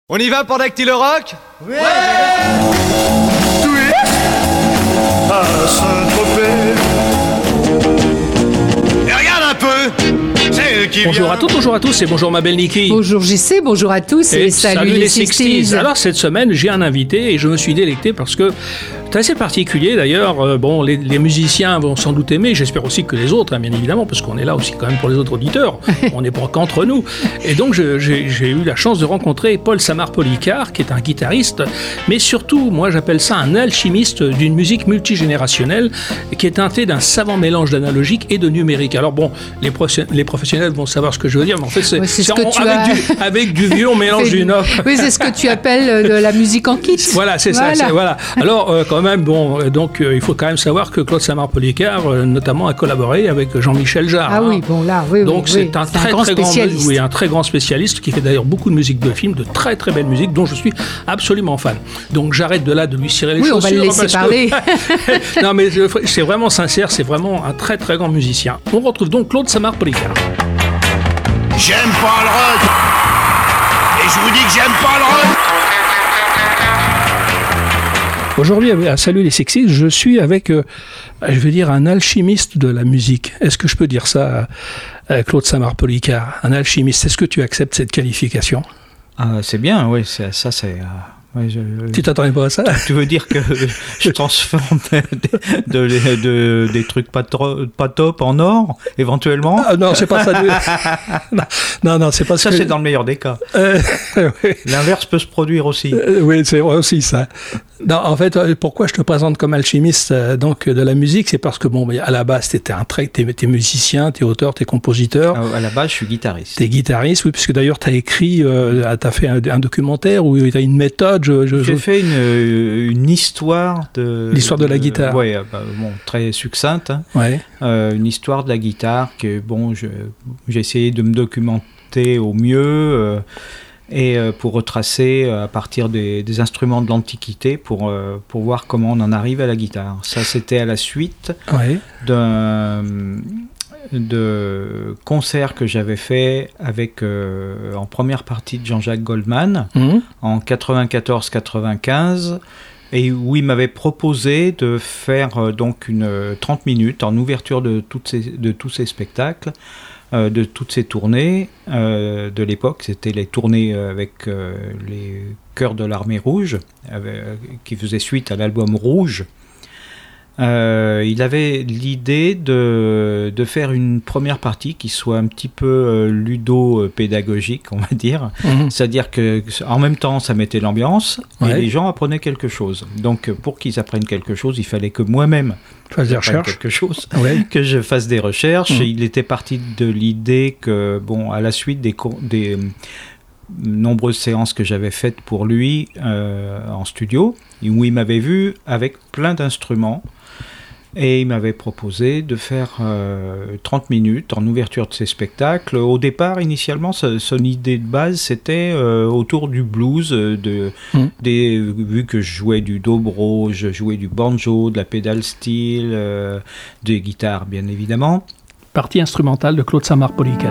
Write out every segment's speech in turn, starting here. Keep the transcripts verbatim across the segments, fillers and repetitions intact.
On y va pour Dactylo Rock ? Ouais, ouais. À Saint-Tropez. Et regarde un peu, c'est eux qui Bonjour vient. à toutes, bonjour à tous et bonjour ma belle Niki. Bonjour J C, bonjour à tous et, Et salut, les sixties. Alors cette semaine j'ai un invité et je me suis délecté parce que c'est assez particulier d'ailleurs. Euh, bon, les, les musiciens vont sans doute aimer, j'espère aussi que les autres, hein, bien évidemment, parce qu'on est là aussi quand même pour les autres auditeurs. On n'est pas qu'entre nous. Et donc je, j'ai, j'ai eu la chance de rencontrer Paul Samar-Policcar, qui est un guitariste, mais surtout, moi j'appelle ça un alchimiste d'une musique multigénérationnelle, qui est teintée d'un savant mélange d'analogique et de numérique. Alors bon, les, prof- les professionnels vont savoir ce que je veux dire, mais en fait c'est, Ouais, c'est c'est ce que en- tu avec, as- du, avec du vieux, on mélange du neuf. Oui, c'est ce que tu appelles euh, de la musique en kit. Voilà, c'est Voilà. ça. C'est, voilà. Alors, euh, quand même, bon, euh, donc, euh, il faut quand même savoir que Claude Samar-Policcar, euh, notamment, a collaboré avec Jean-Michel Jarre. Ah hein. oui, bon là, oui, Donc, oui, c'est oui. un C'est très, un grand très grand, spécialiste. oui, un très grand spécialiste qui fait d'ailleurs beaucoup de musique de film, de très, très belle musique, dont je suis absolument fan. Donc, j'arrête de là de lui cirer les Oui, on chaussures. va le laisser parce que- parler. non, mais je- c'est vraiment sincère, c'est vraiment un très, très grand musicien. On retrouve donc Claude Samar-Policcar. J'aime pas le rock. Et je vous dis que j'aime pas le rock. Aujourd'hui, à Salut les Sexy, je suis avec, euh, je vais dire, un alchimiste de la musique. Est-ce que je peux dire ça, euh, Claude Samar-Policcar, un alchimiste? Est-ce que tu acceptes cette qualification? Ah, c'est bien, oui, c'est, ça c'est... euh, ouais, je, Tu t'attendais pas à ça? tu veux dire que je transforme de, de- de- des trucs pas, trop, pas top en or, éventuellement? Ah, non, c'est pas ça. du- non, non, non, c'est pas Ça, ce que- c'est dans le meilleur des cas. Euh, oui. L'inverse peut se produire aussi. Euh, oui, c'est vrai aussi ça. Non, en fait, euh, pourquoi je te présente comme alchimiste euh, donc de la musique, c'est parce que bon, à la base, t'étais un très, t'es, t'es musicien, t'es auteur, t'es compositeur. À à la base, je suis guitariste. T'es guitariste, oui, puisque d'ailleurs t'as écrit, euh, t'as fait un, un documentaire où t'as une méthode. Je, je, J'ai je- fait une, une histoire de... L'histoire de la guitare. Oui, bon, très succincte. Hein. Ouais. Euh, une histoire de la guitare que, bon, je, j'ai essayé de me documenter au mieux euh, et euh, pour retracer euh, à partir des, des instruments de l'Antiquité pour, euh, pour voir comment on en arrive à la guitare. Ça, c'était à la suite Ouais. d'un de concert que j'avais fait avec euh, en première partie de Jean-Jacques Goldman Mmh. en quatre-vingt-quatorze quatre-vingt-quinze et où il m'avait proposé de faire euh, donc une euh, trente minutes en ouverture de, toutes ces, de tous ces spectacles, euh, de toutes ces tournées euh, de l'époque. C'était les tournées euh, avec euh, les Chœurs de l'Armée Rouge, avec, euh, qui faisaient suite à l'album Rouge. Euh, il avait l'idée de, de faire une première partie qui soit un petit peu euh, ludo-pédagogique, on va dire. Mmh. C'est-à-dire que en même temps, ça mettait l'ambiance Ouais. et les gens apprenaient quelque chose. Donc, pour qu'ils apprennent quelque chose, il fallait que moi-même Fais des j'apprenne recherches. quelque chose, Ouais. que je fasse des recherches. Mmh. Et il était parti de l'idée que, bon, à la suite des, co- des euh, nombreuses séances que j'avais faites pour lui euh, en studio, où il m'avait vu avec plein d'instruments. Et il m'avait proposé de faire euh, trente minutes en ouverture de ses spectacles. Au départ, initialement, son, son idée de base, c'était euh, autour du blues. euh, De, Mm. des, vu que je jouais du dobro, je jouais du banjo, de la pedal steel, euh, des guitares, bien évidemment. Partie instrumentale de Claude Samar-Policcar.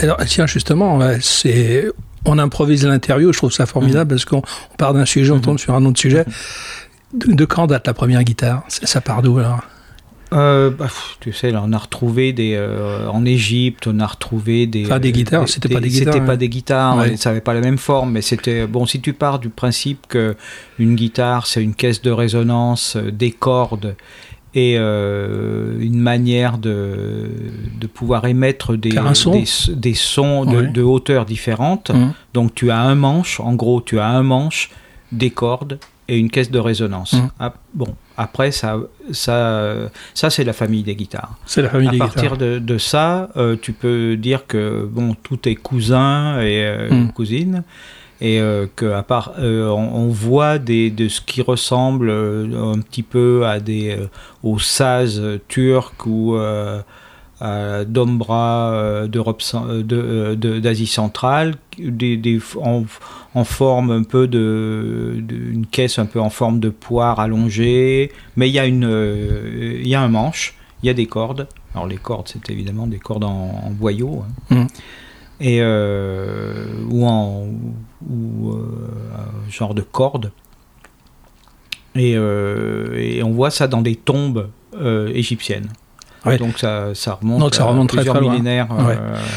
alors, tiens, justement, c'est, on improvise l'interview, je trouve ça formidable, mmh. parce qu'on on part d'un sujet, on tombe mmh. sur un autre sujet. De, de quand date la première guitare ? Ça part d'où, alors ? Euh, bah, tu sais, là, on a retrouvé des euh, en Égypte, on a retrouvé des. Enfin, des guitares, des, c'était des, pas des guitares. C'était hein. pas des guitares, ouais. ça avait pas la même forme, mais c'était bon. Si tu pars du principe que une guitare, c'est une caisse de résonance, des cordes et euh, une manière de de pouvoir émettre des son. des, des sons de, ouais. de hauteurs différentes. Mmh. Donc tu as un manche, en gros, tu as un manche, des cordes et une caisse de résonance. Mmh. Ah, bon. Après, ça, ça, ça c'est la famille des guitares. C'est la famille à des guitares. À partir de, de ça, euh, tu peux dire que bon, tout est cousin et euh, mm. cousine, et euh, qu'à part, euh, on, on voit des, de ce qui ressemble euh, un petit peu à des euh, aux sazes turcs ou euh, à Dombra euh, d'Europe, de, de, d'Asie centrale, des, des, en, en forme un peu de, de une caisse un peu en forme de poire allongée, mais il y a une euh, il y a un manche, il y a des cordes. Alors les cordes, c'est évidemment des cordes en, en boyau, hein. Mmh. Et euh, ou en ou euh, genre de cordes. Et, euh, et on voit ça dans des tombes euh, égyptiennes. Ouais. Donc ça, ça remonte, Donc ça remonte à plusieurs très, très millénaires. Loin. Ouais. Euh,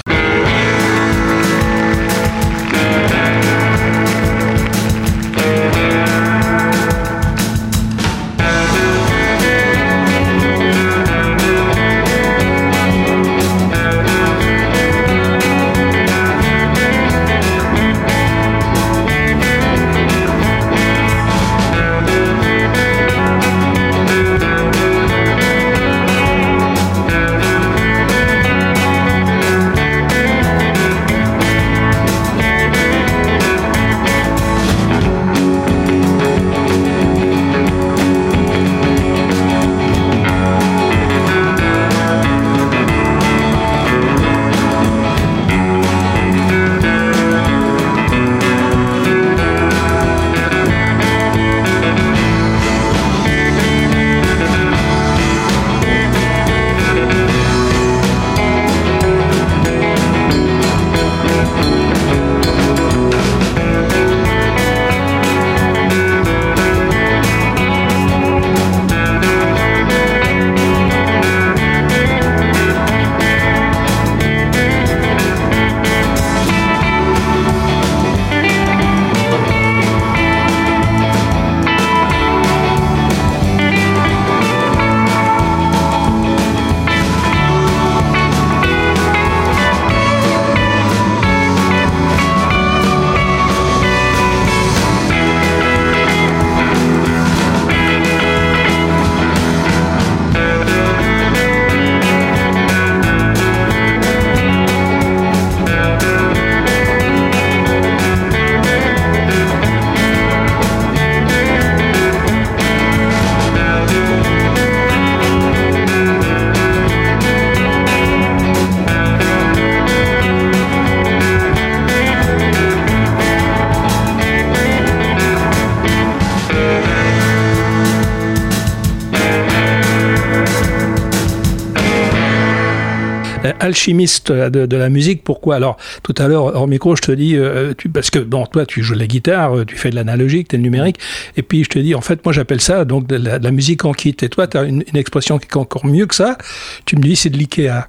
alchimiste de, de la musique. Pourquoi ? Alors, tout à l'heure, hors micro, je te dis, euh, tu, parce que, bon, toi, tu joues de la guitare, tu fais de l'analogique, tu es le numérique, et puis je te dis, en fait, moi, j'appelle ça donc de la, de la musique en kit. Et toi, tu as une, une expression qui est encore mieux que ça. Tu me dis, c'est de l'IKEA.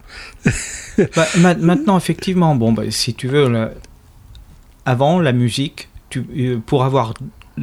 bah, ma- maintenant, effectivement, bon, bah, si tu veux, là, avant, la musique, tu, euh, pour avoir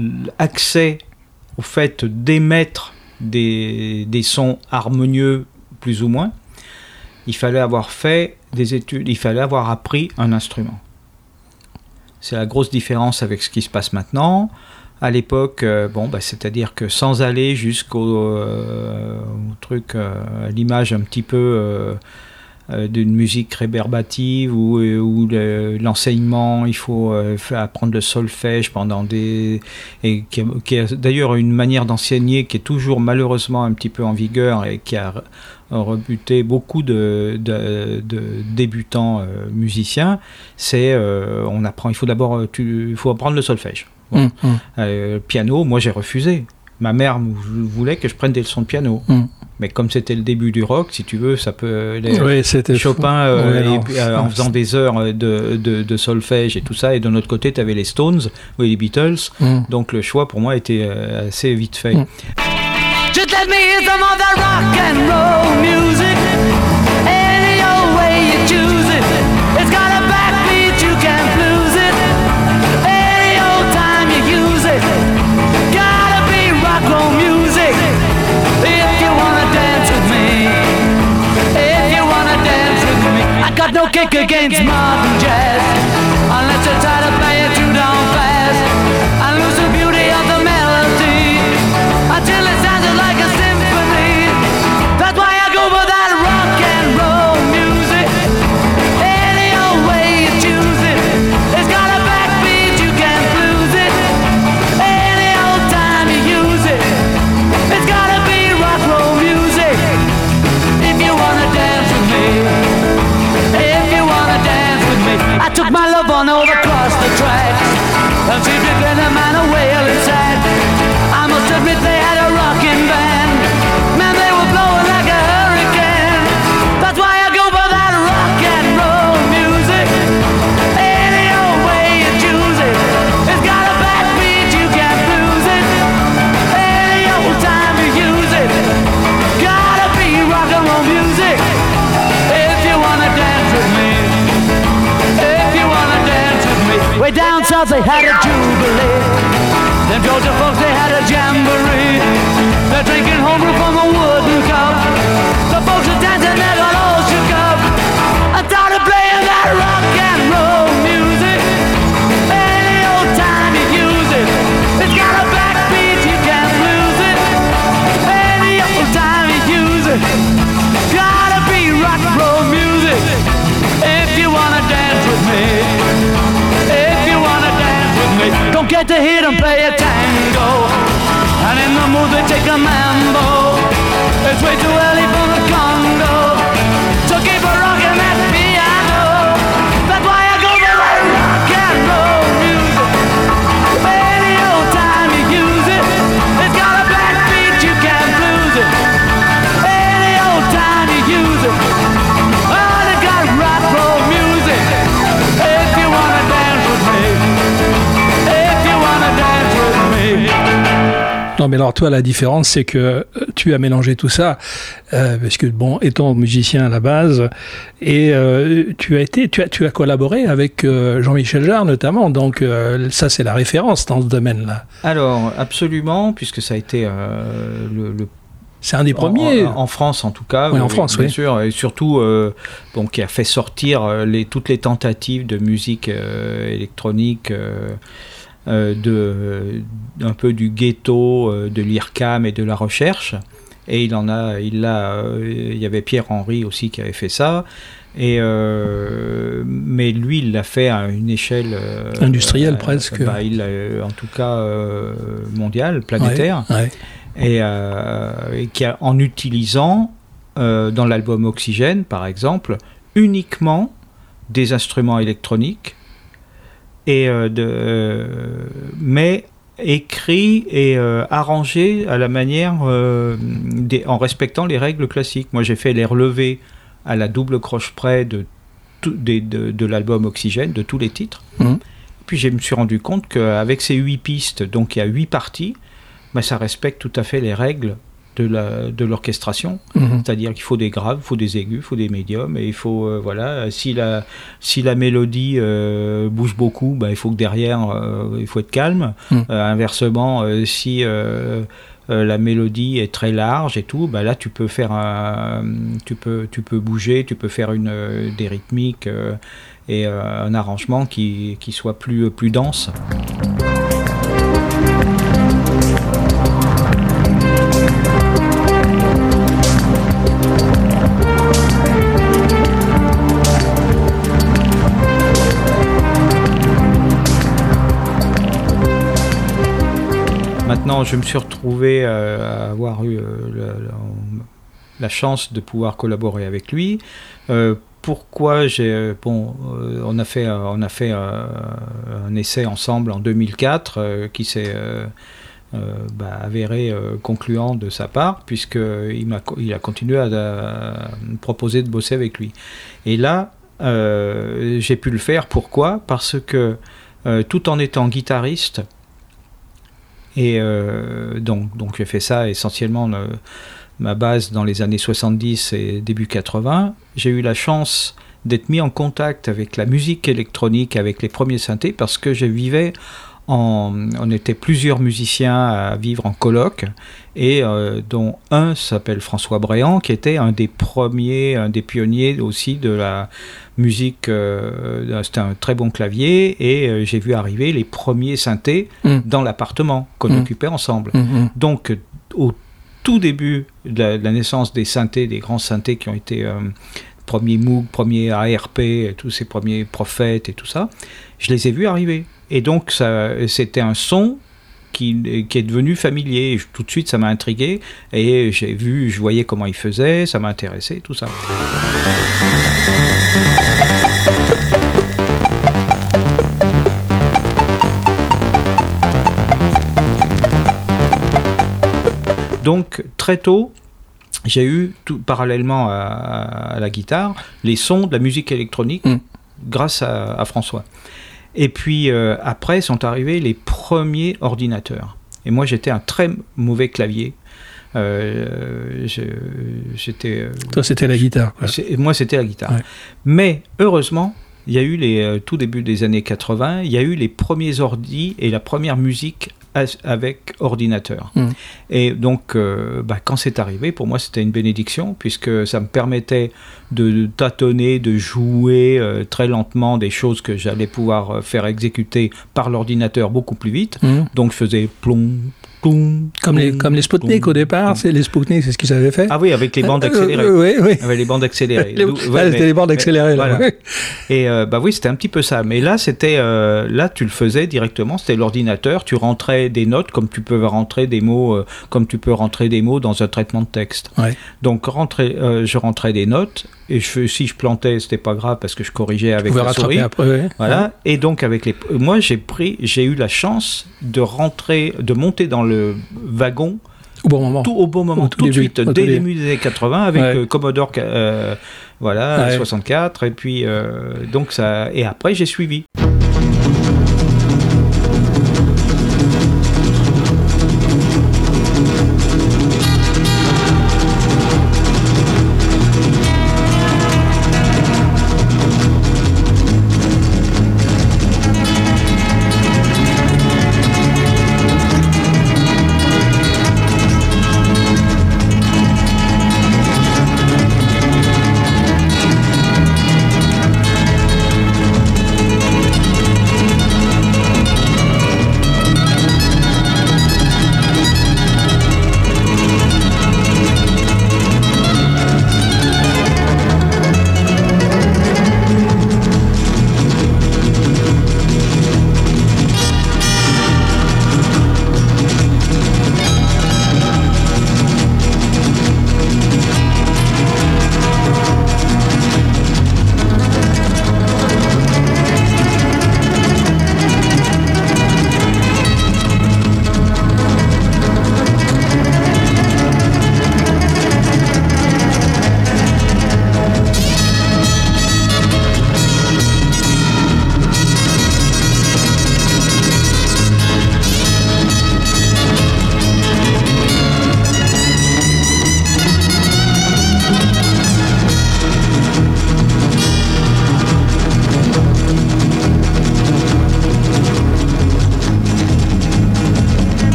accès au fait d'émettre des, des sons harmonieux, plus ou moins, il fallait avoir fait des études, il fallait avoir appris un instrument. C'est la grosse différence avec ce qui se passe maintenant. À l'époque, euh, bon, bah, c'est-à-dire que sans aller jusqu'au euh, au truc, euh, à l'image un petit peu euh, euh, d'une musique réverbative où, où le, l'enseignement, il faut euh, apprendre le solfège pendant des... et qui, qui est d'ailleurs une manière d'enseigner qui est toujours malheureusement un petit peu en vigueur et qui a rebuté beaucoup de, de, de débutants euh, musiciens, c'est euh, on apprend, il faut d'abord il faut apprendre le solfège. Bon. Mmh, mmh. Euh, piano, moi j'ai refusé. Ma mère voulait que je prenne des leçons de piano. Mmh. Mais comme c'était le début du rock, si tu veux, ça peut. Les, oui, c'était Chopin, euh, ouais, et puis, euh, en faisant des heures de, de, de solfège et tout ça, et de notre côté, tu avais les Stones ou les Beatles. Mm. Donc le choix pour moi était euh, assez vite fait. Mm. Just let me hear some of that rock and roll music. Any old way you choose it. It's got a backbeat, you can't lose it. Any old time you use it. Gotta be rock roll music. If you wanna dance with me. If you wanna dance with me. I got no kick against modern jazz. Unless you try to play it too down fast. I lose the beauty of the melody. Until it sounded like a symphony. That's why I go for that rock and roll music. Any old way you choose it. It's got a backbeat, you can't lose it. Any old time you use it. It's gotta be rock roll music. If you wanna dance with me. If you wanna dance with me. I took my love on over across the tracks. And she did get a man a wailing sad. I must admit they had a rockin' band. Man, they were blowing like a hurricane. That's why I go for that rock and roll music. Any old way you choose it. It's got a backbeat, you can't lose it. Any old time you use it. Gotta be rock and roll music. If you wanna dance with me. If you wanna dance with me. Way down south they had a jubilee. Them Georgia folks, they had a jamboree. They're drinking homebrew from a wooden cup. The folks are dancing, they got all shook up. I started playing that rock and roll music. Any old time you use it. It's got a backbeat, you can't lose it. Any old time you use it. Gotta be rock and roll music. If you wanna dance with me. If you wanna dance with me. Don't get to hit and play a tango. And in the mood they take a mambo. It's way too early for the Congo. So keep a rockin' that piano. That's why I go for that rock and roll music. Any old time you use it. It's got a backbeat, you can't lose it. Any old time you use it. Oh, they got rock roll music. If you wanna dance with me. If you wanna dance with me. Non, mais alors toi, la différence, c'est que tu as mélangé tout ça, euh, parce que bon, étant musicien à la base, et euh, tu as été, tu as, tu as collaboré avec euh, Jean-Michel Jarre notamment, donc euh, ça, c'est la référence dans ce domaine-là. Alors, absolument, puisque ça a été euh, le, le c'est un des premiers. En, en France, en tout cas. Oui, en France, bien oui. sûr. Et surtout, euh, bon, qui a fait sortir les, toutes les tentatives de musique euh, électronique, euh, euh, de, un peu du ghetto, euh, de l'I R C A M et de la recherche. Et il en a, il l'a, euh, il y avait Pierre Henry aussi qui avait fait ça. Et euh, mais lui, il l'a fait à une échelle euh, industrielle euh, presque. Bah, il, en tout cas, euh, mondiale, planétaire. Ouais, ouais. Et, euh, et qui a, en utilisant euh, dans l'album Oxygène par exemple uniquement des instruments électroniques et euh, de, euh, mais écrits et euh, arrangés à la manière euh, des, en respectant les règles classiques. Moi j'ai fait les relevés à la double croche près de, tout, des, de, de l'album Oxygène, de tous les titres. Mmh. Puis je me suis rendu compte qu'avec ces huit pistes, donc il y a huit parties, bah, ça respecte tout à fait les règles de, la, de l'orchestration. Mmh. C'est-à-dire qu'il faut des graves, il faut des aigus, il faut des médiums, et il faut, euh, voilà, si la, si la mélodie euh, bouge beaucoup, bah, il faut que derrière, euh, il faut être calme. Mmh. Euh, inversement, euh, si euh, euh, la mélodie est très large et tout, bah, là tu peux faire un, tu peux, tu peux bouger, tu peux faire une, euh, des rythmiques euh, et euh, un arrangement qui, qui soit plus, plus dense. Maintenant, je me suis retrouvé euh, à avoir eu euh, la, la, la chance de pouvoir collaborer avec lui. Euh, pourquoi j'ai bon, euh, on a fait on a fait euh, un essai ensemble en deux mille quatre euh, qui s'est euh, euh, bah, avéré euh, concluant de sa part, puisqu'il m'a, il a continué à, à me proposer de bosser avec lui. Et là, euh, j'ai pu le faire. Pourquoi ? Parce que euh, tout en étant guitariste, et euh, donc, donc j'ai fait ça essentiellement, euh, ma base dans les années soixante-dix et début quatre-vingts, j'ai eu la chance d'être mis en contact avec la musique électronique, avec les premiers synthés, parce que je vivais en... On était plusieurs musiciens à vivre en coloc, et euh, dont un s'appelle François Bréant, qui était un des premiers, un des pionniers aussi de la musique. Euh, c'était un très bon clavier, et euh, j'ai vu arriver les premiers synthés mmh. dans l'appartement qu'on mmh. occupait ensemble. Mmh. Donc, au tout début de la, de la naissance des synthés, des grands synthés qui ont été... Euh, premier Moog, premier A R P, tous ces premiers prophètes et tout ça, je les ai vus arriver. Et donc, ça, c'était un son qui, qui est devenu familier. Et tout de suite, ça m'a intrigué. Et j'ai vu, je voyais comment ils faisaient, ça m'a intéressé, tout ça. Donc, très tôt, j'ai eu, tout, parallèlement à, à la guitare, les sons de la musique électronique mmh. grâce à, à François. Et puis euh, après sont arrivés les premiers ordinateurs. Et moi j'étais un très mauvais clavier. Euh, je, j'étais. Euh, Toi c'était la guitare. Quoi. Moi c'était la guitare. Ouais. Mais heureusement, il y a eu les euh, tout début des années quatre-vingts, il y a eu les premiers ordis et la première musique avec ordinateur. Mmh. Et donc, euh, bah, quand c'est arrivé, pour moi, c'était une bénédiction, puisque ça me permettait de, de tâtonner, de jouer euh, très lentement des choses que j'allais pouvoir faire exécuter par l'ordinateur beaucoup plus vite. Mmh. Donc, je faisais plomb, plomb, comme les, comme les Spoutnik au départ, c'est les Spoutnik, c'est ce qu'ils avaient fait. Ah oui, avec les bandes accélérées. Euh, euh, oui, oui. Avec les bandes accélérées. les, ouais, ah, c'était mais, les bandes accélérées. Mais, là. Voilà. Et euh, bah oui, c'était un petit peu ça. Mais là, c'était, euh, là, tu le faisais directement. C'était l'ordinateur. Tu rentrais des notes comme tu peux rentrer des mots, euh, comme tu peux rentrer des mots dans un traitement de texte. Ouais. Donc, rentrer, euh, je rentrais des notes. Et je, si je plantais, c'était pas grave parce que je corrigeais avec la souris. Après, ouais. Voilà. Ouais. Et donc avec les, moi j'ai pris, j'ai eu la chance de rentrer, de monter dans le wagon au bon moment, tout au bon moment, tout, tout de suite, dès les début des années quatre-vingts avec ouais. euh, Commodore, euh, voilà, ouais. soixante-quatre. Et puis euh, donc ça, et après j'ai suivi.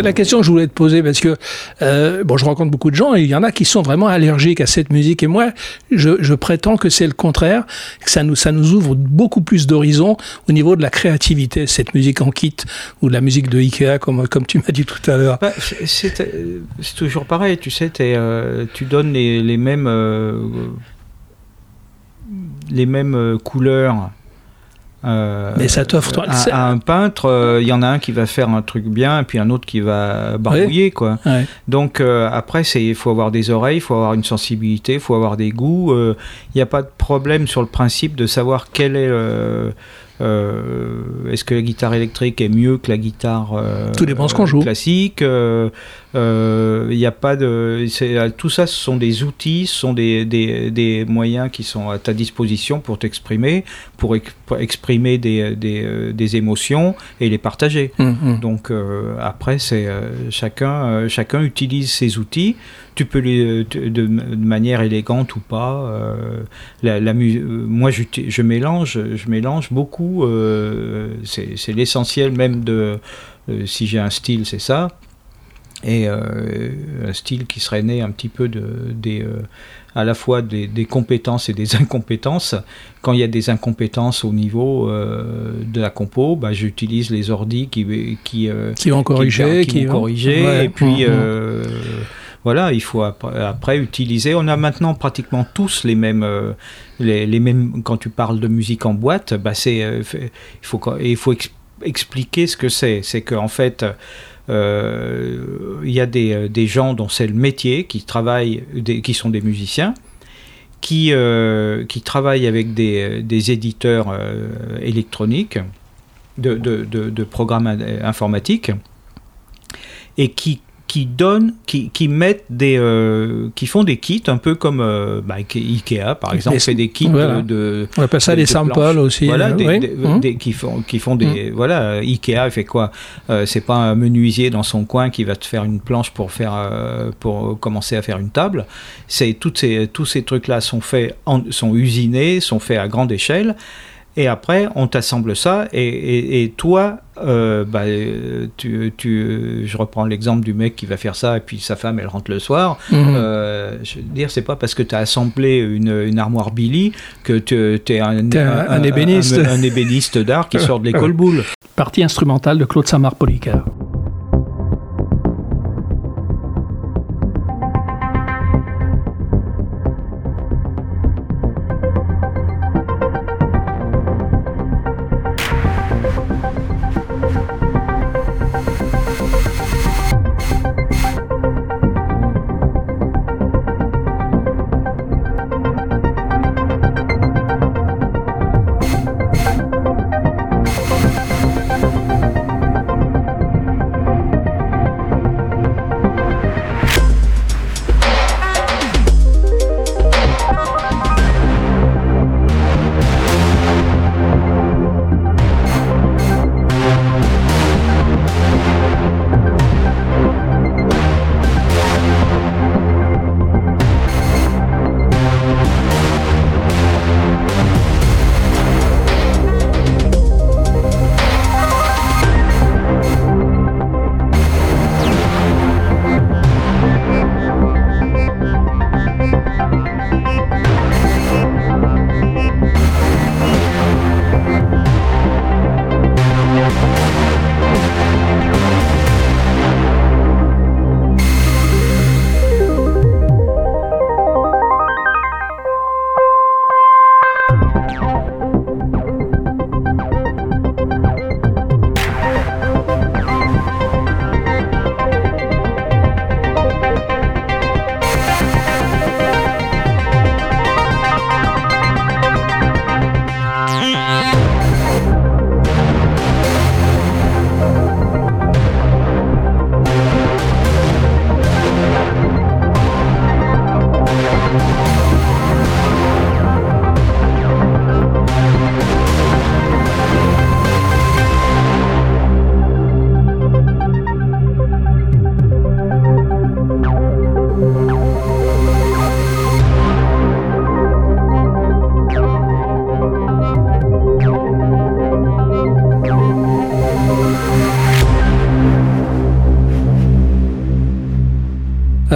la question que je voulais te poser, parce que euh, bon, je rencontre beaucoup de gens et il y en a qui sont vraiment allergiques à cette musique. Et moi, je, je prétends que c'est le contraire, que ça nous, ça nous ouvre beaucoup plus d'horizons au niveau de la créativité, cette musique en kit ou de la musique de Ikea, comme, comme tu m'as dit tout à l'heure. Bah, c'est, c'est, c'est toujours pareil, tu sais, t'es, euh, tu donnes les, les mêmes, euh, les mêmes couleurs. Euh, Mais ça t'offre toi, à, à un peintre, il euh, y en a un qui va faire un truc bien et puis un autre qui va barbouiller, ouais. quoi. Ouais. Donc euh, après, c'est il faut avoir des oreilles, il faut avoir une sensibilité, il faut avoir des goûts. Il euh, n'y a pas de problème sur le principe de savoir quel est le Euh, est-ce que la guitare électrique est mieux que la guitare euh, tout dépend ce qu'on joue. classique? Il euh, euh, y a pas de, c'est, tout ça, ce sont des outils, ce sont des, des, des moyens qui sont à ta disposition pour t'exprimer, pour, ex, pour exprimer des, des, des émotions et les partager. Mmh. Donc euh, après, c'est euh, chacun, euh, chacun utilise ses outils. Tu peux les de, de manière élégante ou pas. Euh, la, la mu- moi, je, je mélange, je mélange beaucoup. Euh, c'est, c'est l'essentiel même de. Euh, si j'ai un style, c'est ça. Et euh, un style qui serait né un petit peu de, des, euh, à la fois des, des compétences et des incompétences. Quand il y a des incompétences au niveau euh, de la compo, bah, j'utilise les ordis qui qui euh, qui vont corriger, qui, qui, qui vont corriger. Ouais. Et puis. Mmh. Euh, Voilà, il faut après, après utiliser. On a maintenant pratiquement tous les mêmes, euh, les, les mêmes. Quand tu parles de musique en boîte, bah c'est, euh, il faut, il faut ex- expliquer ce que c'est. C'est qu'en fait, euh, il y a des, des gens dont c'est le métier qui travaillent, des, qui sont des musiciens, qui, euh, qui travaillent avec des, des éditeurs euh, électroniques, de, de, de, de programmes informatiques, et qui qui donnent, qui, qui mettent des, euh, qui font des kits un peu comme euh, bah, Ikea par exemple, fait des kits voilà. de, de, on appelle ça de, des de samples planches. aussi. Voilà, euh, des, oui. des, mmh. des, qui font, qui font des, mmh. voilà, Ikea fait quoi euh, c'est pas un menuisier dans son coin qui va te faire une planche pour faire, euh, pour commencer à faire une table. C'est toutes ces, tous ces trucs là sont faits, en, sont usinés, sont faits à grande échelle. Et après, on t'assemble ça, et, et, et toi, euh, bah, tu, tu, je reprends l'exemple du mec qui va faire ça, et puis sa femme, elle rentre le soir. Mmh. Euh, je veux dire, c'est pas parce que tu as assemblé une, une armoire Billy que tu es un, un, un, un ébéniste, un, un ébéniste d'art qui sort de l'école boule. Partie instrumentale de Claude Samar-Policar.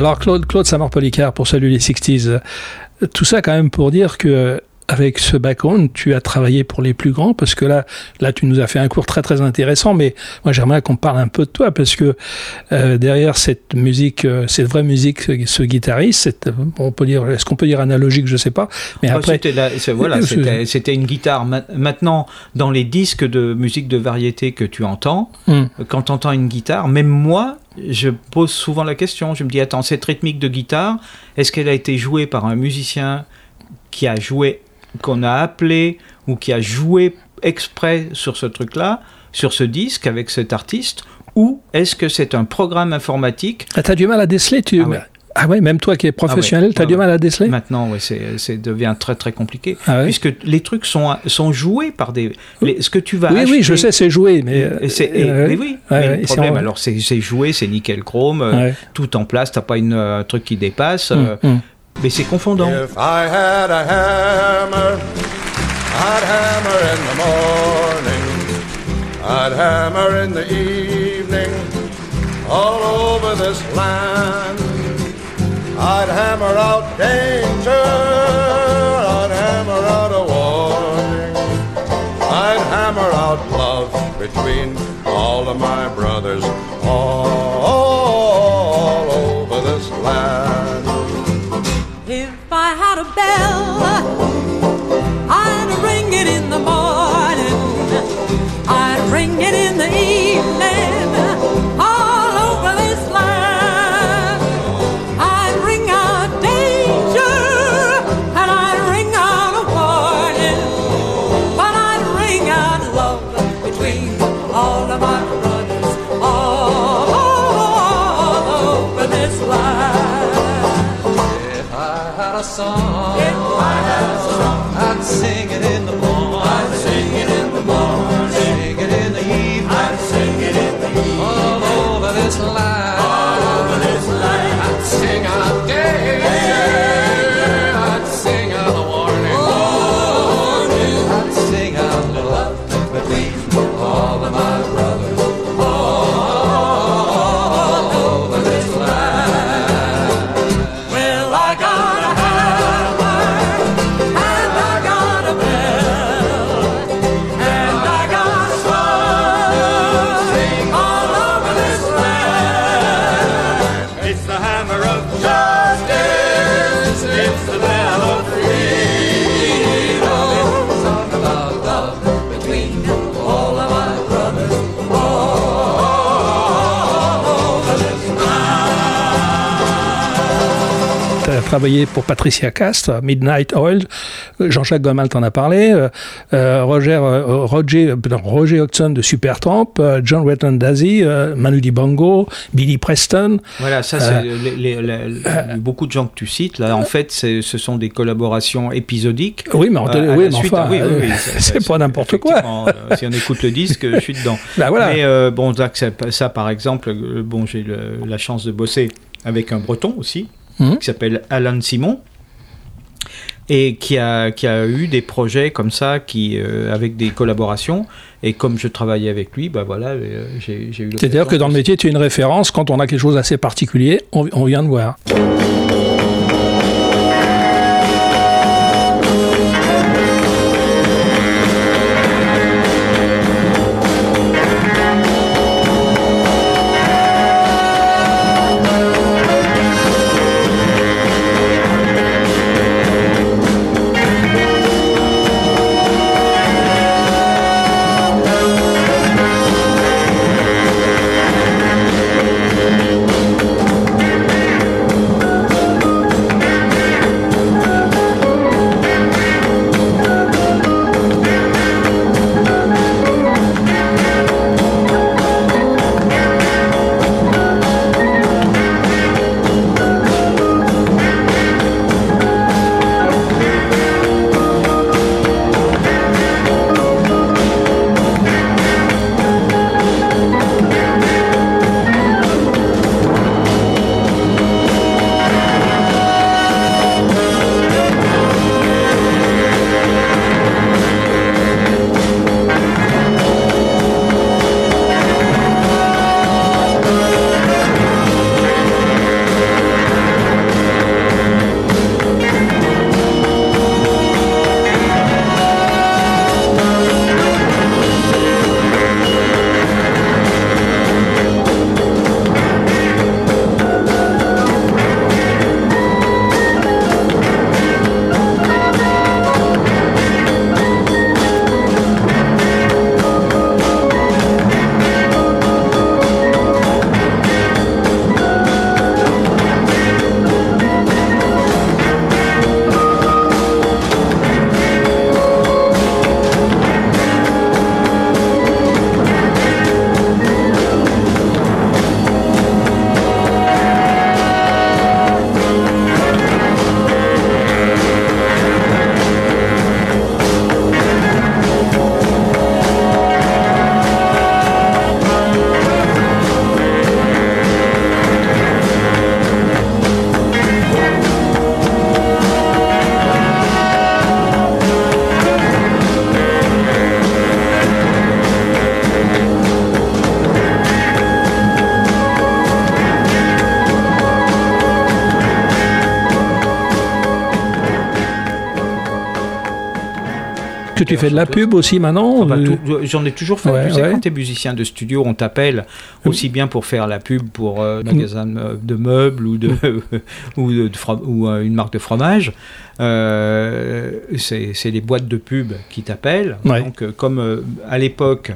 alors Claude, Claude Samar-Policard, pour saluer les sixties, euh, tout ça quand même pour dire que avec ce background, tu as travaillé pour les plus grands, parce que là, là, tu nous as fait un cours très très intéressant, mais moi j'aimerais qu'on parle un peu de toi, parce que euh, derrière cette musique, euh, cette vraie musique, ce, ce guitariste, cette, on peut dire, est-ce qu'on peut dire analogique, je sais pas, mais oh, après, c'était, la, c'est, voilà, c'était, c'était une guitare. Ma- maintenant, dans les disques de musique de variété que tu entends, mm. quand tu entends une guitare, même moi, je pose souvent la question. Je me dis, attends, cette rythmique de guitare, est-ce qu'elle a été jouée par un musicien qui a joué, qu'on a appelé ou qui a joué exprès sur ce truc-là, sur ce disque avec cet artiste, ou est-ce que c'est un programme informatique? Ah, t'as du mal à déceler, tu... Ah ouais. Ah ouais, même toi qui es professionnel, ah ouais, t'as ouais, du ouais. mal à déceler? Maintenant, ouais, c'est, c'est devient très très compliqué, ah ouais. puisque les trucs sont sont joués par des. Les, ce que tu vas oui, acheter. Oui, je sais, c'est joué, mais. Et c'est, et, euh, mais oui. Ouais, mais ouais, le problème, c'est alors c'est, c'est joué, c'est nickel chrome, ouais. tout en place, t'as pas une un truc qui dépasse, mm, euh, mm. mais c'est confondant. If I had a hammer, I'd hammer in the morning, I'd hammer in the evening, all over this land. I'd hammer out danger, I'd hammer out a warning, I'd hammer out love between all of my brothers all, all over this land. If I had a bell, I'd ring it in the morning, I'd ring it in the evening, all over this land. Song. If I had a song, I'd sing it in the morning. I'd sing it in the morning. Sing it in the evening. I'd sing it in the evening. All over this line. All over this line. I'd sing out day. I'd sing out the warning. Warning. I'd sing out love between all of my brothers. All over this line. Well, I got travaillé pour Patricia Castres, Midnight Oil, Jean-Jacques Goldman t'en a parlé, euh, Roger, euh, Roger, pardon, Roger Hodgson de Supertramp, euh, John Wetton Daisy, euh, Manu Dibango, Billy Preston. Voilà, ça c'est euh, les, les, les, les, euh, beaucoup de gens que tu cites. Là, en fait, c'est, ce sont des collaborations épisodiques. Oui, mais, en télé, euh, oui, mais enfin, oui, oui, oui, c'est, c'est, c'est pas n'importe quoi. Euh, si on écoute le disque, je suis dedans. Ben voilà. Mais euh, bon, ça, ça, par exemple, bon, j'ai le, la chance de bosser avec un Breton aussi. Mmh. Qui s'appelle Alan Simon et qui a, qui a eu des projets comme ça qui, euh, avec des collaborations, et comme je travaillais avec lui, bah voilà, euh, j'ai, j'ai eu l'occasion. C'est-à-dire que dans le métier tu es une référence, quand on a quelque chose d'assez particulier, on, on vient de voir. tu fais de la chanteur. pub aussi maintenant Ah bah, ou- tout- j'en ai toujours fait. Ouais, tu sais, ouais. quand tu es musicien de studio, on t'appelle aussi bien pour faire la pub pour euh, un magasin de, de meubles ou, de, ou, de, de fro- ou euh, une marque de fromage. Euh, c'est, c'est les boîtes de pub qui t'appellent. Ouais. Donc, euh, comme euh, à l'époque,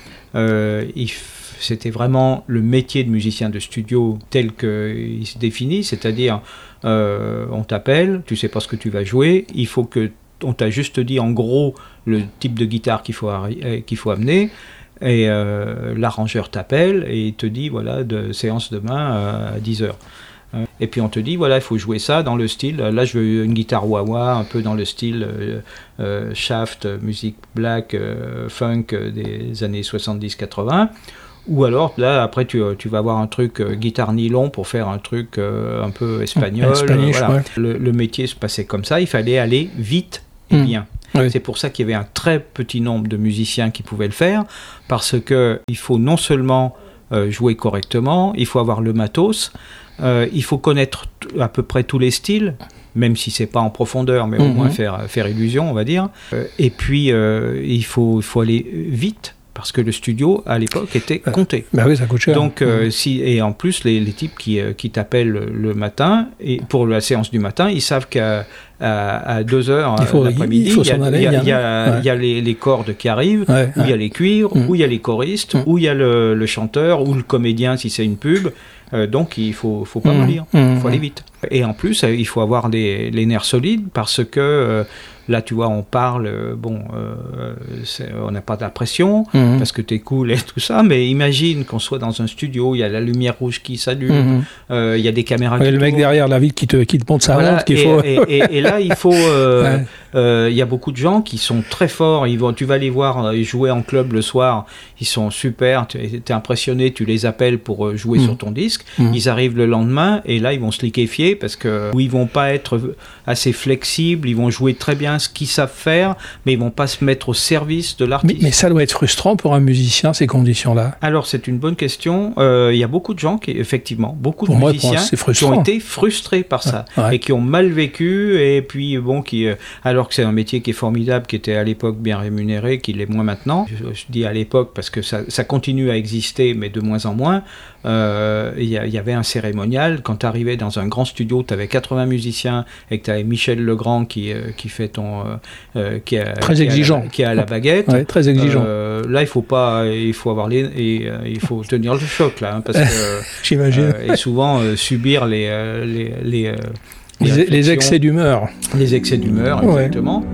euh, il f- c'était vraiment le métier de musicien de studio tel qu'il se définit, c'est-à-dire euh, on t'appelle, tu sais pas ce que tu vas jouer, il faut que on t'a juste dit en gros le type de guitare qu'il faut, arri- euh, qu'il faut amener, et euh, l'arrangeur t'appelle et il te dit voilà, de séance demain euh, à dix heures. Euh, Et puis on te dit voilà, il faut jouer ça dans le style, là je veux une guitare wah-wah un peu dans le style euh, euh, Shaft, musique black, euh, funk euh, des années soixante-dix quatre-vingts. Ou alors, là, après, tu, tu vas avoir un truc euh, guitare nylon pour faire un truc euh, un peu espagnol. Espanish, voilà. ouais. le, le métier se passait comme ça, il fallait aller vite et Mm. bien. Oui. C'est pour ça qu'il y avait un très petit nombre de musiciens qui pouvaient le faire, parce que il faut non seulement euh, jouer correctement, il faut avoir le matos, euh, il faut connaître t- à peu près tous les styles, même si c'est pas en profondeur, mais au Mhm. moins faire, faire illusion, on va dire. Euh, et puis, euh, il faut, il faut aller vite, parce que le studio, à l'époque, était compté. Bah oui, ça coûte cher. Donc, euh, si, et en plus, les, les types qui, euh, qui t'appellent le matin, et pour la séance du matin, ils savent qu'à à, à deux heures Il faut- l'après-midi, il faut il y a, s'en aller, il y a- il y a- il y a- ouais. il y a les, les cordes qui arrivent, Ouais, où il y a ouais. les cuivres, Mm. où il y a les choristes, Mm. où il y a le, le chanteur, ou le comédien si c'est une pub. Euh, donc, il faut, faut pas Mm. mollir, Mm. il faut aller vite. Et en plus, euh, il faut avoir les, les nerfs solides, parce que euh, là, tu vois, on parle, euh, bon, euh, c'est- on n'a pas de la pression, Mhm. parce que t'es cool et tout ça, mais imagine qu'on soit dans un studio, il y a la lumière rouge qui s'allume, Mhm. euh, il y a des caméras Ouais, qui le mec tournent. derrière la ville qui te, qui te monte sa Voilà, honte qu'il et, faut. et, et- et là, il faut. euh, Ouais. euh, Il y a beaucoup de gens qui sont très forts. Ils vont, tu vas les voir euh, jouer en club le soir. Ils sont super. Tu es impressionné. Tu les appelles pour euh, jouer Mm. sur ton disque. Mm. Ils arrivent le lendemain et là, ils vont se liquéfier parce que ou ils vont pas être assez flexibles. Ils vont jouer très bien ce qu'ils savent faire, mais ils vont pas se mettre au service de Mais, l'artiste. mais ça doit être frustrant pour un musicien, ces conditions-là. Alors, c'est une bonne question. Euh, Il y a beaucoup de gens qui, effectivement, beaucoup Pour de moi, musiciens pour moi, c'est qui frustrant. ont été frustrés par ça Ouais. et qui ont mal vécu. Et puis, bon, qui, euh, alors que c'est un métier qui est formidable, qui était à l'époque bien rémunéré, qui l'est moins maintenant. Je, je dis à l'époque parce que ça, ça continue à exister, mais de moins en moins. Euh, Il y, a- il y avait un cérémonial. Quand tu arrivais dans un grand studio, tu avais quatre-vingts musiciens et que tu avais Michel Legrand qui, euh, qui fait ton. euh, euh, qui a, Très qui a la- exigeant. qui a la baguette. Ouais, très exigeant. Euh, là, il faut pas, il faut avoir les, et euh, il faut tenir le choc là, hein, parce que J'imagine. euh, et souvent euh, subir les les les, les, euh, Les, les réflexions, excès d'humeur. les excès d'humeur, Ouais. exactement.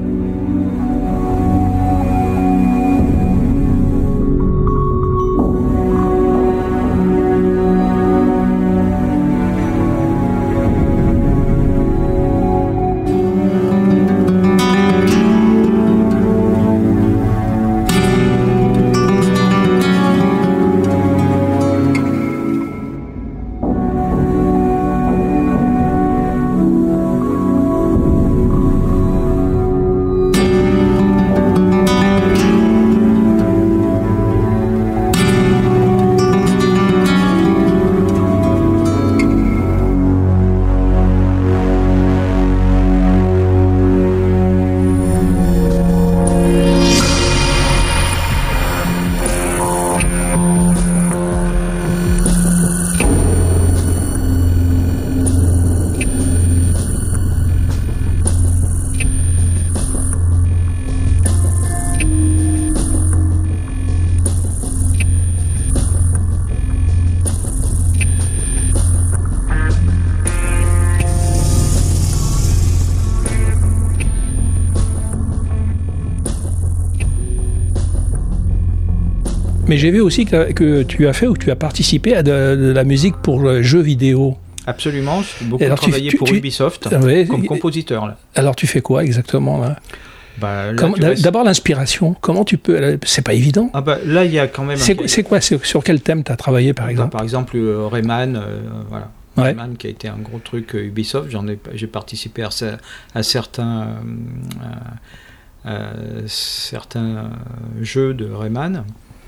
Mais j'ai vu aussi que, que tu as fait ou que tu as participé à de, de la musique pour le jeu vidéo. Absolument, j'ai beaucoup Et alors, tu- travaillé tu- pour tu- Ubisoft Ah ouais, comme et- compositeur là. Alors tu fais quoi exactement là Bah, là, Comment- tu restes- D'abord l'inspiration. Comment tu peux C'est pas évident. Ah bah, là, il y a quand même. un C'est cahier- c'est quoi c'est- Sur quel thème tu as travaillé par Bah, exemple par exemple, euh, Rayman, euh, voilà. Ouais. Rayman qui a été un gros truc euh, Ubisoft. J'en ai, j'ai participé à, ce- à certains, euh, à- à certains euh, jeux de Rayman.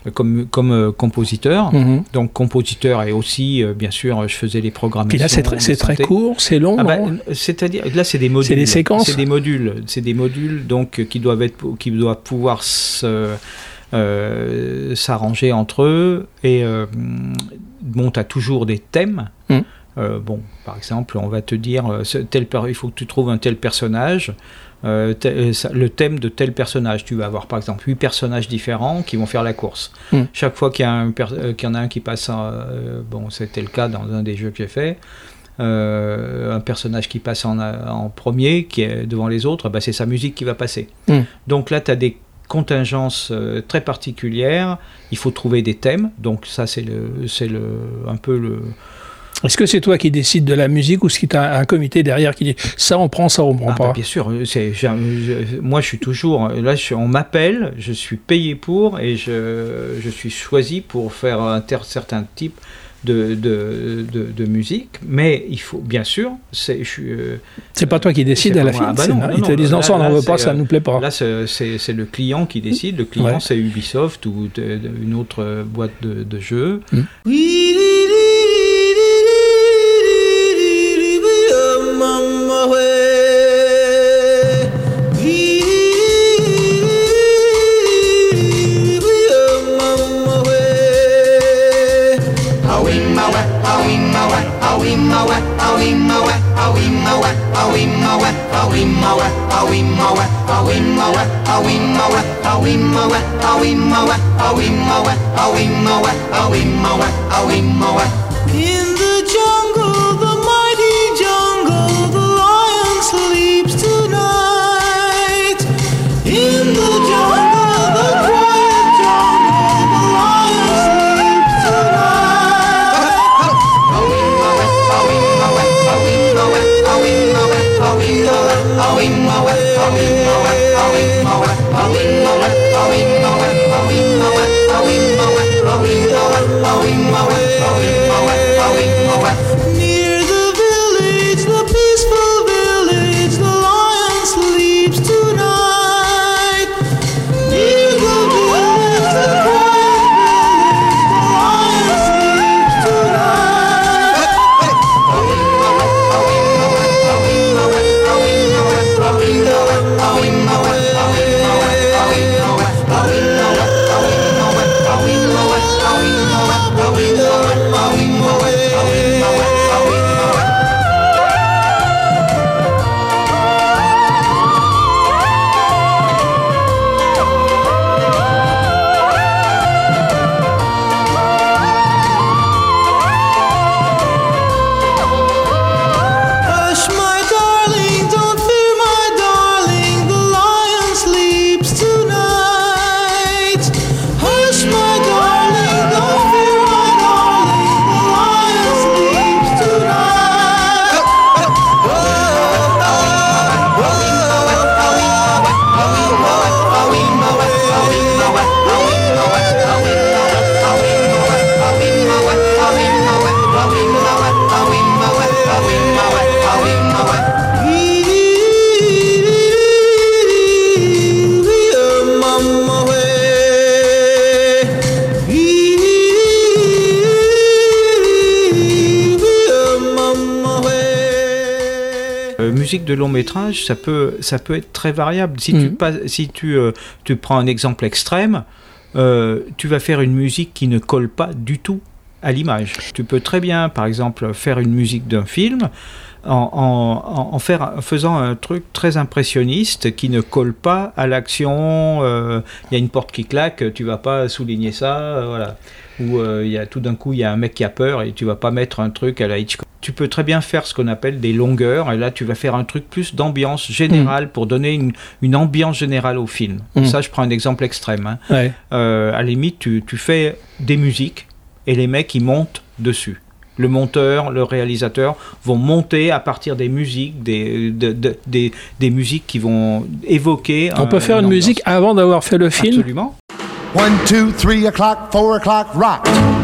comme, comme euh, compositeur. Mhm. Donc compositeur et aussi, euh, bien sûr, je faisais les programmations. Puis là, c'est très, c'est très court, c'est long, Ah bah, non c'est-à-dire, là, c'est des modules. C'est des séquences. C'est des modules. C'est des modules donc euh, qui doivent être, qui doivent pouvoir se, euh, s'arranger entre eux. Et euh, bon, t'as toujours des thèmes. Mm. Euh, bon, par exemple, on va te dire, euh, ce tel per- il faut que tu trouves un tel personnage. Euh, te- euh, ça- le thème de tel personnage. Tu vas avoir par exemple huit personnages différents qui vont faire la course. Mm. Chaque fois qu'il y, a un per- euh, qu'il y en a un qui passe, en, euh, bon, c'était le cas dans un des jeux que j'ai fait, euh, un personnage qui passe en, en premier, qui est devant les autres, bah, c'est sa musique qui va passer. Mm. Donc là, tu as des contingences euh, très particulières. Il faut trouver des thèmes. Donc ça, c'est le, c'est le, un peu le. Est-ce que c'est toi qui décides de la musique ou est-ce que tu as un comité derrière qui dit ça on prend, ça on prend Ah pas bah bien sûr, c'est, j'ai- je- moi je suis toujours, là je, on m'appelle, je suis payé pour et je, je suis choisi pour faire un ter- certain type de, de, de, de musique, mais il faut, bien sûr, c'est, je suis, euh, C'est pas toi qui décides c'est à la pas fin. moi. Ah bah c'est- non, non, ils te non, disent là- non, ça on là, n'en veut c'est, pas, ça euh, nous plaît pas. Là c'est, c'est, c'est le client qui décide, le client Ouais. c'est Ubisoft ou de- de- une autre boîte de, de jeux. In the jungle, the mighty jungle, the lion sleeps tonight. In the jungle, the quiet jungle, the lion sleeps Near the village, the peaceful village, the lion sleeps tonight. Near the village, the quiet village, the lion sleeps Hush, my darling, don't fear, my darling, the lion sleeps tonight. Hush, my darling, don't fear, my darling, the lion sleeps tonight. Euh, musique de long métrage, ça peut, ça peut être très variable. Si tu, Mhm. pas, si tu, euh, tu prends un exemple extrême, euh, tu vas faire une musique qui ne colle pas du tout à l'image. Tu peux très bien, par exemple, faire une musique d'un film en, en, en, faire, en faisant un truc très impressionniste qui ne colle pas à l'action. Il euh, y a une porte qui claque, tu vas pas souligner ça, euh, voilà. Ou euh, y a, tout d'un coup, il y a un mec qui a peur et tu vas pas mettre un truc à la Hitchcock. Tu peux très bien faire ce qu'on appelle des longueurs, et là tu vas faire un truc plus d'ambiance générale, mmh. pour donner une, une ambiance générale au film. Mmh. Ça, je prends un exemple extrême. Hein. Ouais. Euh, à la limite, tu, tu fais des musiques et les mecs ils montent dessus. Le monteur, le réalisateur vont monter à partir des musiques, des, de, de, des, des musiques qui vont évoquer. On un, peut faire une, une ambiance. musique avant d'avoir fait le film. Absolument. One, two, three o'clock, four o'clock, rock.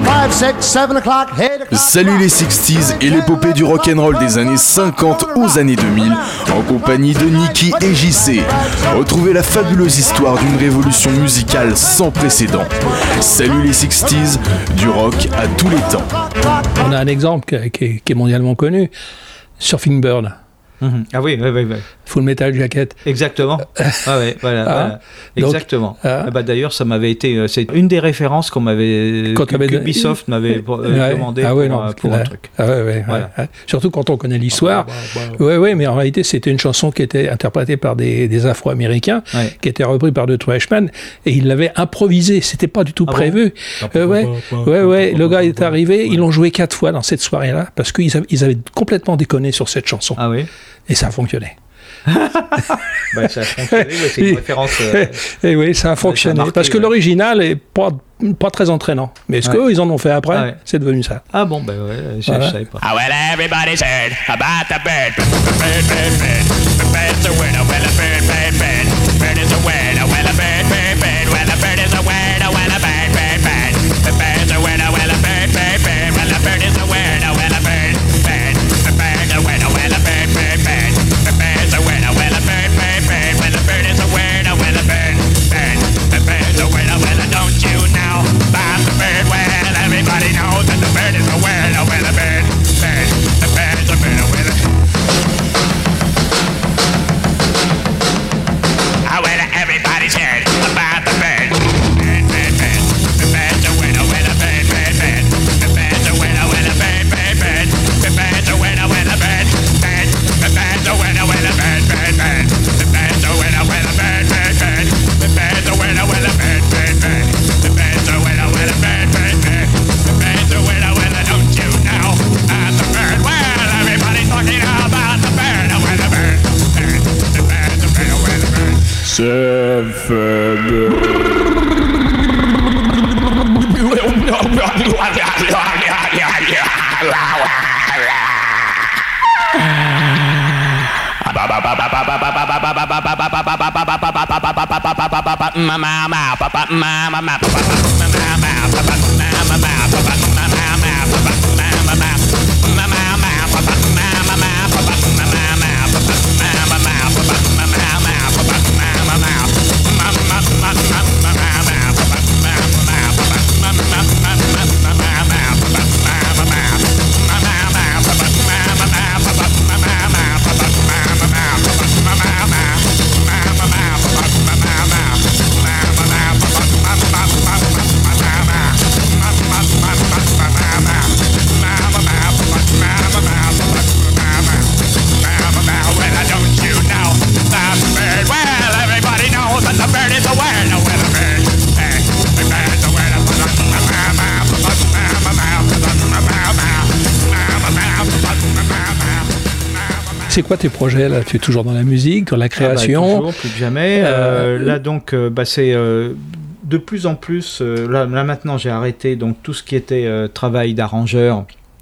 five, six, seven o'clock, eight o'clock. Salut les sixties et l'épopée du rock'n'roll des années cinquante aux années deux mille, en compagnie de Niki et J C. Retrouvez la fabuleuse histoire d'une révolution musicale sans précédent. Salut les sixties, du rock à tous les temps. On a un exemple qui, qui- qui est mondialement connu, Surfing Bird, Mhm. Ah oui, oui, oui, oui. Full Metal Jacket. Exactement. Ah ouais, voilà, Ah. voilà. Donc, Exactement. ah. Ah bah, d'ailleurs, ça m'avait été, euh, c'est une des références qu'on m'avait, Quand que- t'avais- qu'Ubisoft m'avait euh, Ouais. demandé Ah pour, ouais, non, euh, parce que pour là- un truc. Ah ouais, ouais, Voilà. ouais. Surtout quand on connaît l'histoire. Ouais, ouais, mais en réalité, c'était une chanson qui était interprétée par des, des Afro-Américains, Ouais. qui était reprise par The Trashman, et ils l'avaient improvisé. C'était pas du tout Ah bon prévu. Euh, ouais, ouais, ouais. Le gars est arrivé. Ils l'ont joué quatre fois dans cette soirée-là parce qu'ils avaient, ils avaient complètement déconné sur cette chanson. Ah oui. Et ça a fonctionné. Bah, ça a fonctionné, ouais, c'est une référence. euh, Et oui, ça a fonctionné. marqué, parce que ouais. l'original est pas, pas très entraînant. Mais ce Ouais. qu'eux, ils en ont fait après, Ah ouais. c'est devenu ça. Ah bon, bah ouais, je, Voilà. je savais pas. Ah, well, everybody's heard about the bird. Bird, bird, bird. The bird's a word, oh, well, a bird, bird, bird. Bird is a word, oh, well, a bird, bird, bird. Well, a bird is a word, oh, well, a bird, bird, bird. The bird's a word, oh, well, a bird, bird, bird. Well, a bird is a word, oh, well, a bird, bird. The bird's a word, oh, well, a bird, bird, bird. The bird's a word, oh, well, a bird, bird, bird. Well, a bird is a word, oh, well, a bird, bird. The bird's a word, oh, well, don't you know about the bird? Well, everybody knows that the bird is a word, oh, well, a bird, bird. The bird's a word, oh, well, a Ah, well, everybody's heard about the bird. Bird, bird, bird. The bird's a word, oh, well, a bird, bird, bird. The bird's a word, oh, well, a bird, bird, bird. The bird's a word, oh, well, a bird, bird. The bird's a word, oh, well, a bird, bird, bird. The bird's a word, oh, well, a bird, bird, bird. The bird's a word, oh, well, a bird, bird, bird. The bird's a word, oh, well, a bird, bird, bird. The bird's a word, oh, well, don't you know about the bird? Well, everybody's talking about the bird, oh, well, a bird, bird. The bird's a word, oh, well, a bird. C'est quoi tes projets là? Tu es toujours dans la musique, dans la Ah bah, création? toujours, plus que jamais. Euh, là donc, euh, bah, c'est euh, de plus en plus. euh, là, là maintenant, j'ai arrêté donc tout ce qui était euh, travail d'arrangeur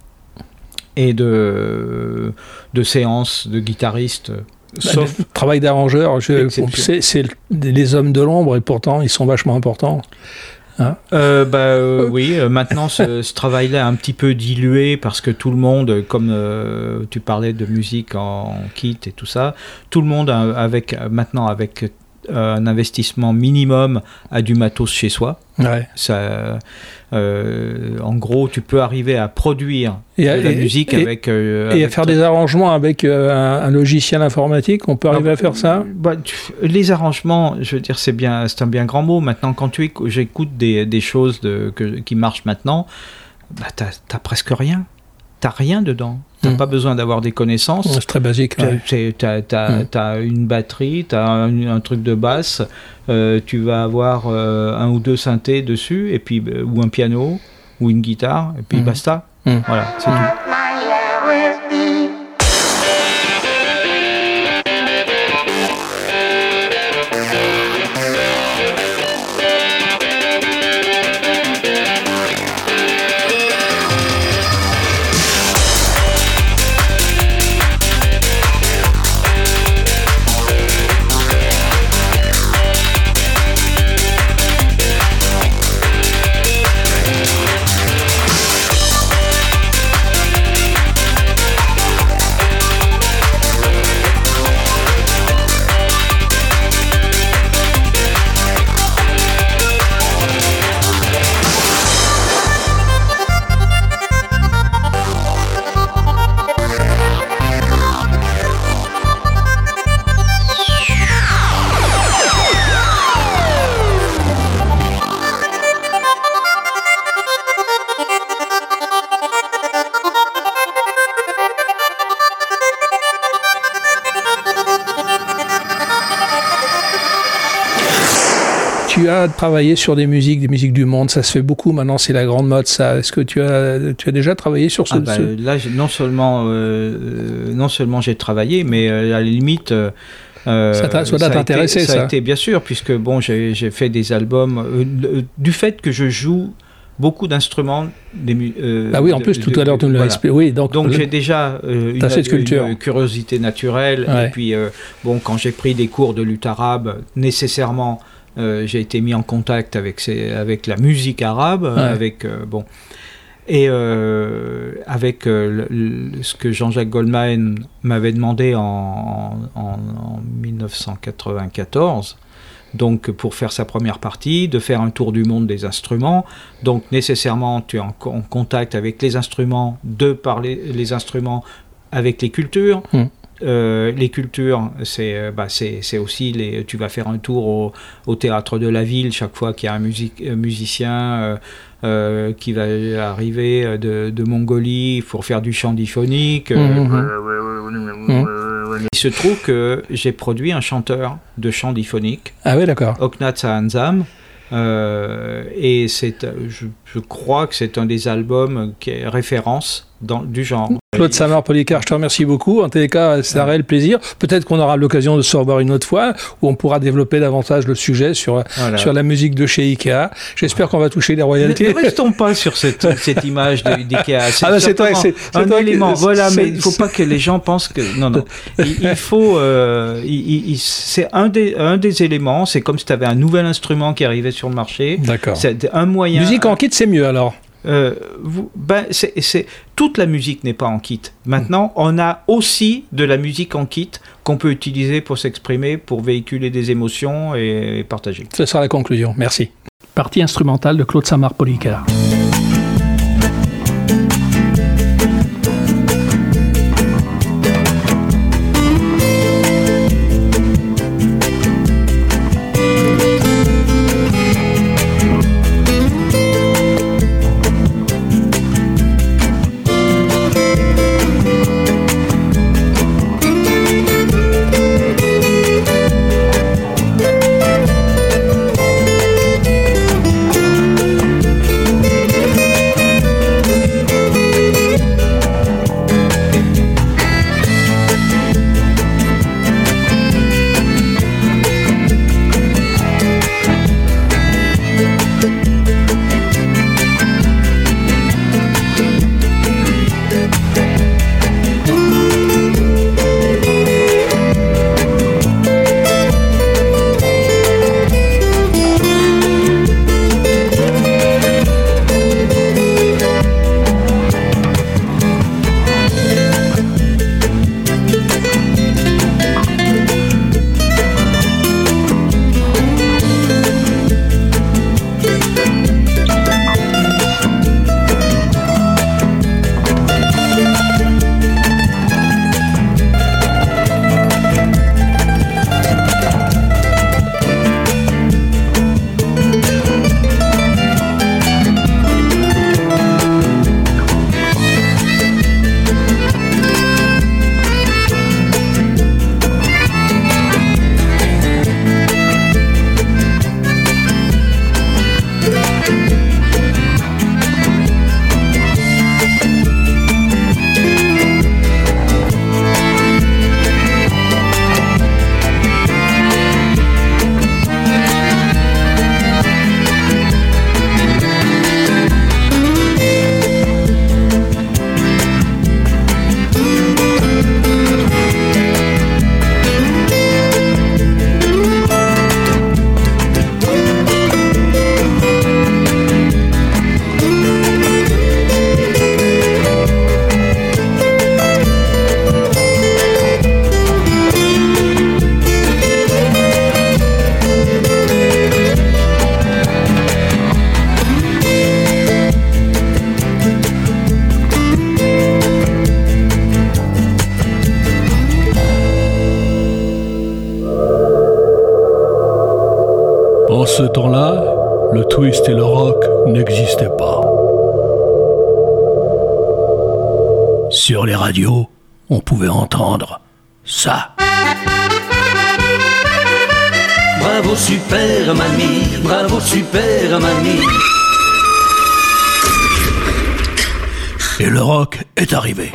et de de séance de guitariste. Bah, Sauf le travail d'arrangeur, je- Exception. c'est c'est les hommes de l'ombre et pourtant ils sont vachement importants. Hein? Euh, bah euh, oui, euh, maintenant ce, ce travail-là est un petit peu dilué parce que tout le monde, comme euh, tu parlais de musique en kit et tout ça, tout le monde a- avec maintenant avec euh, un investissement minimum a du matos chez soi. Ouais. Ça, euh, en gros, tu peux arriver à produire Et de à- la et- musique et- avec euh, Et à avec faire ton- des arrangements avec euh, un, un logiciel informatique, on peut arriver Ah, à faire ça? Bah, tu- les arrangements, je veux dire, c'est bien, c'est un bien grand mot. Maintenant, quand tu écou- j'écoute des, des choses de, que, qui marchent maintenant, bah, t'as, t'as presque rien. T'as rien dedans. T'as Mm. pas besoin d'avoir des connaissances. C'est très basique. T'as, ouais. c'est- t'as- t'as- Mm. t'as une batterie, t'as un, un truc de basse, euh, tu vas avoir euh, un ou deux synthés dessus, et puis euh, ou un piano ou une guitare, et puis Mm. basta. Mm. Voilà, c'est tout. déjà travaillé sur des musiques, des musiques du monde? Ça se fait beaucoup maintenant, c'est la grande mode, ça. Est-ce que tu as, tu as déjà travaillé sur ce... Ah bah, ce... Là, j'ai- non seulement, euh, non seulement j'ai travaillé, mais euh, à la limite... euh, euh, Ça t'a- ça doit a été- t'intéresser, ça a ça. été, bien sûr, puisque bon, j'ai j'ai fait des albums... euh, euh, du fait que je joue beaucoup d'instruments... Des, mu- euh, Ah oui, en de- plus, de- tout à l'heure, tu me l'as voilà. expliqué. Oui, donc, Donc le- j'ai déjà euh, une, T'as cette culture. une curiosité naturelle. Ouais. Et puis, euh, bon, quand j'ai pris des cours de luth arabe, nécessairement, euh, j'ai été mis en contact avec, ces, avec la musique arabe, Ouais. avec, euh, bon, et euh, avec euh, le- le- ce que Jean-Jacques Goldman m'avait demandé en, en, en mille neuf cent quatre-vingt-quatorze. Donc, pour faire sa première partie, de faire un tour du monde des instruments. Donc, nécessairement, tu es en, en contact avec les instruments, de parler les instruments avec les cultures. Mm. Euh, les cultures, c'est euh, bah, c'est c'est aussi les. Tu vas faire un tour au, au théâtre de la ville chaque fois qu'il y a un musique, euh, musicien euh, euh, qui va arriver de, de Mongolie pour faire du chant diphonique. Mhm. Il se trouve que j'ai produit un chanteur de chant diphonique, Ah oui, d'accord. Oknat Sahanzam, euh, et c'est, euh, je, je crois que c'est un des albums qui est référence dans, du genre. Claude Samar Policar, je te remercie beaucoup. En tous les cas, c'est un réel plaisir. Peut-être qu'on aura l'occasion de se revoir une autre fois, où on pourra développer davantage le sujet sur, Voilà. sur la musique de chez Ikea. J'espère qu'on va toucher les Ne, royalties. ne restons pas sur cette, cette image de- d'IKEA. C'est Ah bah, c'est toi- simplement c'est- c'est un toi qui- élément. Voilà, c'est- mais il ne faut pas que les gens pensent que. Non, non. Il, il faut. Euh, il- il- il- c'est un des, un des éléments. C'est comme si tu avais un nouvel instrument qui arrivait sur le marché. D'accord. C'est un moyen. Musique en kit, c'est mieux alors. Euh, vous, ben, c'est, c'est, toute la musique n'est pas en kit. Maintenant, on a aussi de la musique en kit qu'on peut utiliser pour s'exprimer, pour véhiculer des émotions et, et partager. Ce sera la conclusion. Merci. Partie instrumentale de Claude Samar Policar. En ce temps-là, le twist et le rock n'existaient pas. Sur les radios, on pouvait entendre ça. Bravo super mamie, bravo super mamie. Et le rock est arrivé.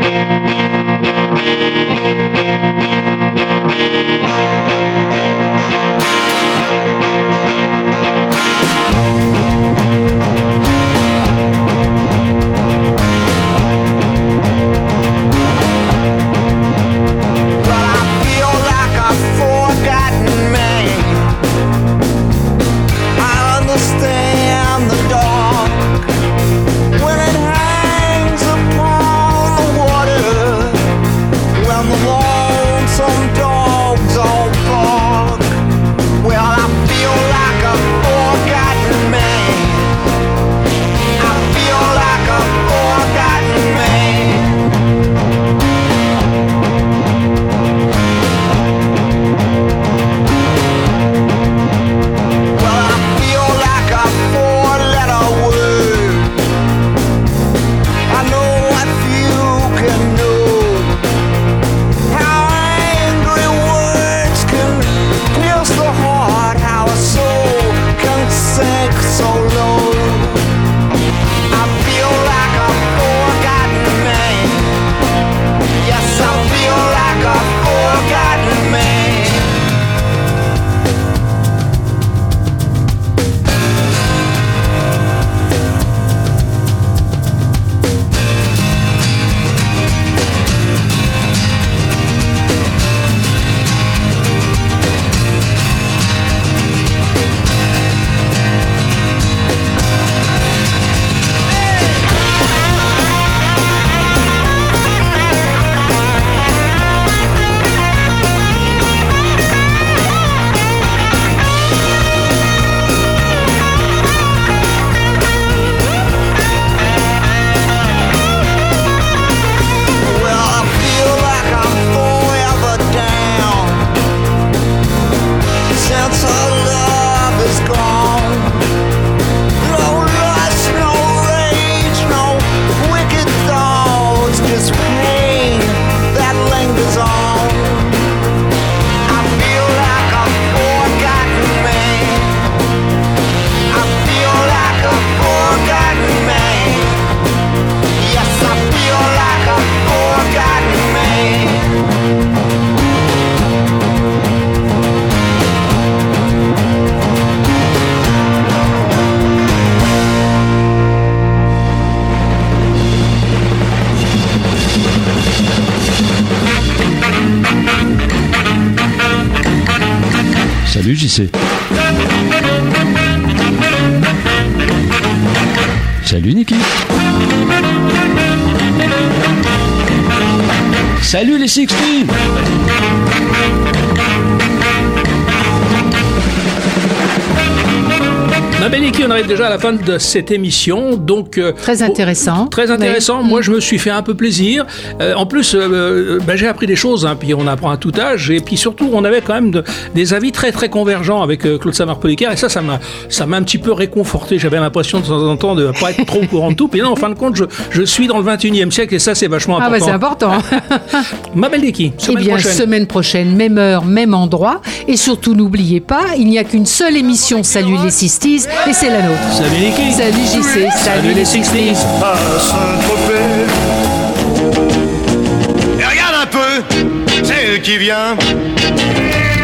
Salut J C. Salut Niki. Salut les Sixties. Ma belle Niki, on arrive déjà à la fin de cette émission, donc euh, très intéressant. Oh, très intéressant. Oui. Moi, je me suis fait un peu plaisir. Euh, en plus, euh, ben, j'ai appris des choses. Hein, puis on apprend à tout âge. Et puis surtout, on avait quand même de, des avis très très convergents avec euh, Claude Samar-Poliquer. Et ça, ça m'a ça m'a un petit peu réconforté. J'avais l'impression de temps en temps de pas être trop au courant de tout. Puis là, en fin de compte, je, je suis dans le vingt et unième siècle et ça, c'est vachement important. Ah bah c'est important. Ma belle Niki, semaine eh bien, prochaine. semaine prochaine, même heure, même endroit. Et surtout, n'oubliez pas, il n'y a qu'une seule émission. Salut les Sixties. Et c'est la nôtre. Salut Niki. Salut J C. Salut, Salut les Sixties. Et regarde un peu, c'est elle qui vient.